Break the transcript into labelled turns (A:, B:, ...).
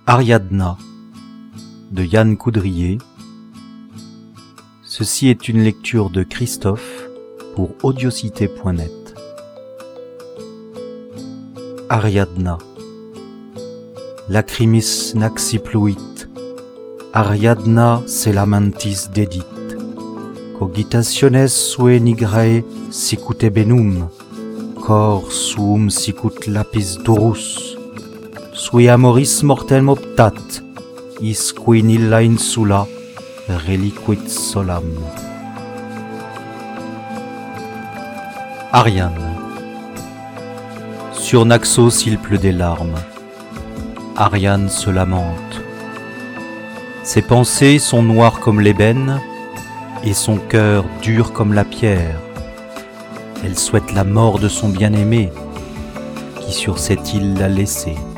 A: Ariadna de Yann Coudrier. Ceci est une lecture de Christophe pour audiocité.net. Ariadna. Lacrimis naxipluit, Ariadna selamantis dedit, cogitationes sue nigrae sicut ebenum, cor suum sicut lapis durus, sui amoris mortem optat, is qui in illa insula reliquit solam. Ariane. Sur Naxos il pleut des larmes. Ariane se lamente. Ses pensées sont noires comme l'ébène et son cœur dur comme la pierre. Elle souhaite la mort de son bien-aimé qui sur cette île l'a laissée.